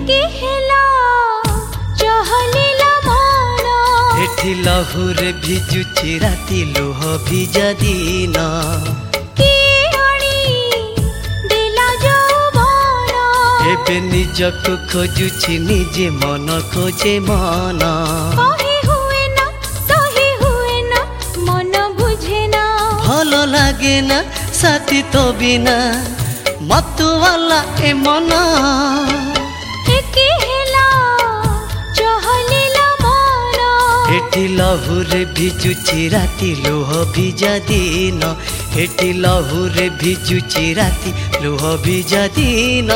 एठी लहुरे भिजुची राति लुह भिजा दिन एबे निजको खोजुची निजे मन खोजे मन भल लागे ना साथी तो बिना मत वाला ए मन एठी लहुरे भिजुची राति लुह भिजा दिन एठी लहुरे भिजुची राति लुह भिजा दिन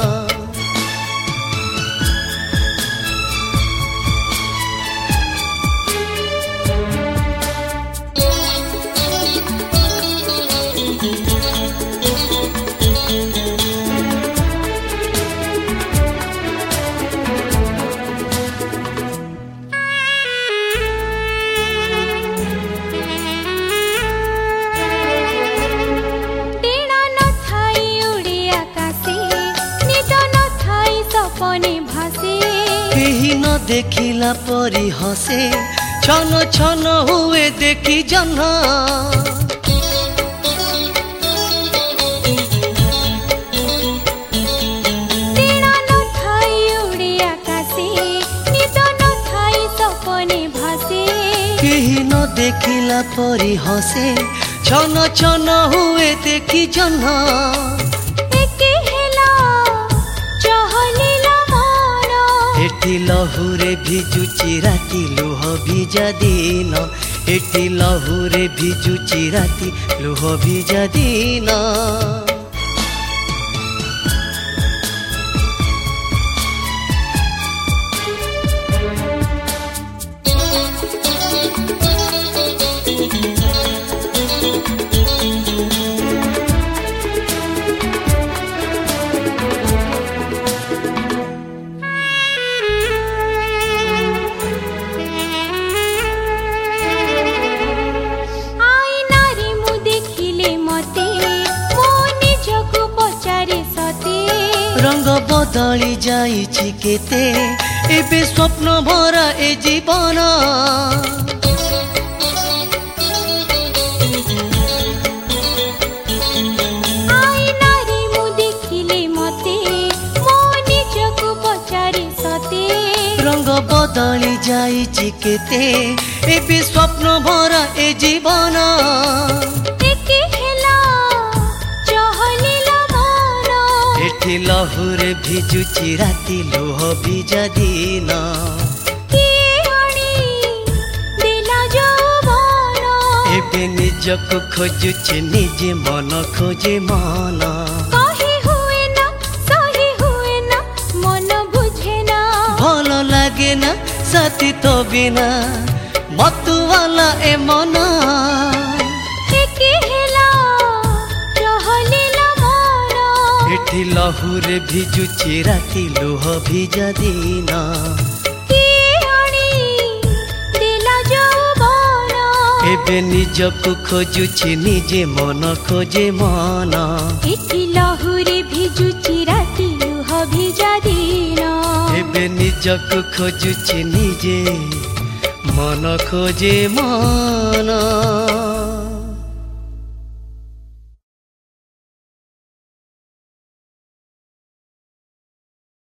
केही न देखिला परी हसे छन छन हुए देखी जन केही न देखिला परी हसे छन छन हुए देखी जन एठी लहुरे भिजुची राति लुह भिजा दिन एठी लहुरे भिजुची राति लुह भिजा दिन रंग बदली जाइछि केते एबे स्वप्न भरा ए जीवन रंग बदली जाइछि केते एबे स्वप्न भरा ए जीवन एठी लहुरे भिजुची राति लुह भिजा दिन एबे निजको खोजुची निजे मन खोजे मन भल लागे ना साथी तो बिना मत वाला ए मन एठी लहुरे भिजुची राति लुह भिजा दिन एबे निजको खोजुची निजे मन खोजे मन एठी लहुरे भिजुची राति लुह भिजा दिन एबे निजको खोजुची निजे मन खोजे मन।